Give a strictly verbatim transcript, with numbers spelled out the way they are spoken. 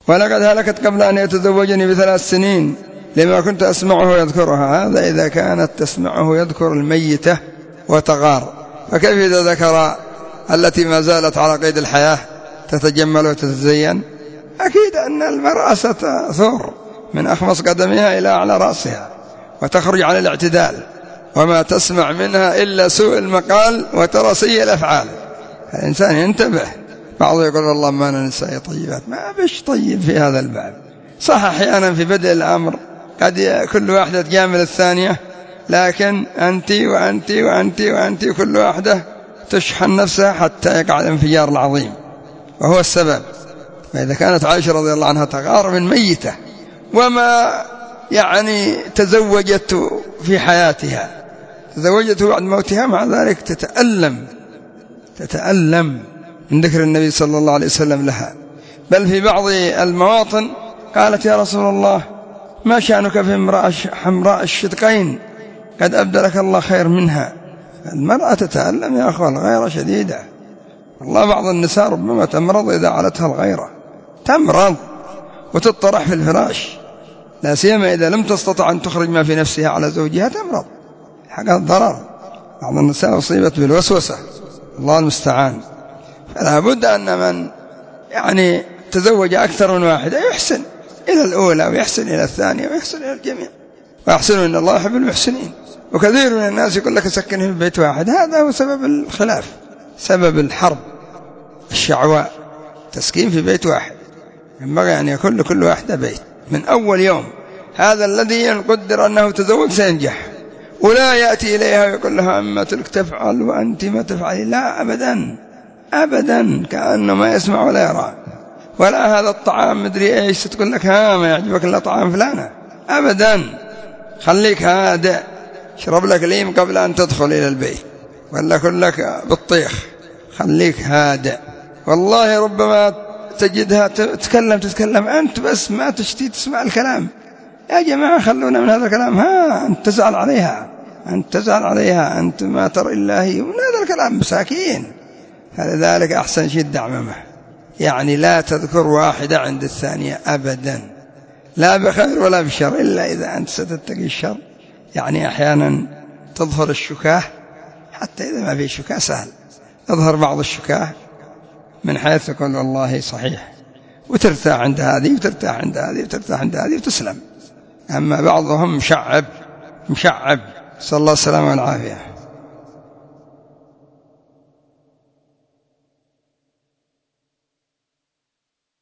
ولقد هلكت قبل أن يتزوجني بثلاث سنين لما كنت أسمعه يذكرها. هذا إذا كانت تسمعه يذكر الميتة وتغار، فكيف إذا ذكر التي ما زالت على قيد الحياة تتجمل وتتزين؟ أكيد أن المرأة ستثور من أخمص قدمها إلى أعلى رأسها وتخرج عن الاعتدال، وما تسمع منها إلا سوء المقال وترى سيء الأفعال. الإنسان ينتبه. بعض يقول والله ما أنا نسائي طيبات، ما بش طيب في هذا الباب. صح أحيانا في بدء الأمر قد كل واحدة تجامل الثانية، لكن أنت وأنت وأنت وأنت كل واحدة تشحن نفسها حتى يقع الانفجار العظيم، وهو السبب. فإذا كانت عائشة رضي الله عنها تغار من ميتة وما يعني تزوجت في حياتها، تزوجت بعد موتها، مع ذلك تتألم تتألم من ذكر النبي صلى الله عليه وسلم لها. بل في بعض المواطن قالت يا رسول الله ما شأنك في امرأة حمراء الشدقين قد أبدلك الله خير منها. المرأة تتألم يا أخوة، الغيرة شديدة. والله بعض النساء ربما تمرض إذا علتها الغيرة، تمرض وتطرح في الفراش، لا سيما إذا لم تستطع أن تخرج ما في نفسها على زوجها، تمرض حقا ضرر. بعض النساء أصيبت بالوسوسة، الله المستعان. فلا بد أن من يعني تزوج أكثر من واحدة يحسن إلى الأولى ويحسن إلى الثانية ويحسن إلى الجميع، ويحسنوا إن الله يحب المحسنين. وكثير من الناس يقول لك سكنه في بيت واحد، هذا هو سبب الخلاف، سبب الحرب الشعواء، تسكين في بيت واحد. ينبغي أن يكون لكل واحدة بيت من أول يوم. هذا الذي يقدر أنه تزوج سينجح، ولا يأتي إليها ويقول لها أما تلك تفعل وأنت ما تفعلي، لا أبدا أبدا، كأنه ما يسمع ولا يرى. ولا هذا الطعام مدري إيش تقول لك ها ما يعجبك إلا طعام فلانة، أبدا. خليك هادئ، اشرب لك ليم قبل أن تدخل إلى البيت، ولا كل لك بالطيخ. خليك هادئ. والله ربما تجدها تتكلم تتكلم أنت بس ما تشتي تسمع الكلام. يا جماعة خلونا من هذا الكلام، ها أنت تزعل عليها، أنت تزعل عليها، أنت ما ترى إلا هي، ومن هذا الكلام مساكين. فلذلك أحسن شيء الدعممة، يعني لا تذكر واحدة عند الثانية أبدا، لا بخير ولا بشر، إلا إذا أنت ستتقي الشر. يعني أحيانا تظهر الشكاه، حتى إذا ما في شكاه سهل يظهر بعض الشكاه من حيث تقول والله صحيح، وترتاح عند هذه وترتاح عند هذه وترتاح عند هذه وتسلم. أما بعضهم مشعب مشعب، صلى الله السلامة والعافية.